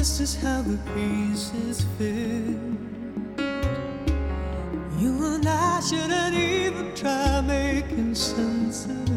This is how the pieces fit. You and I shouldn't even try making sense of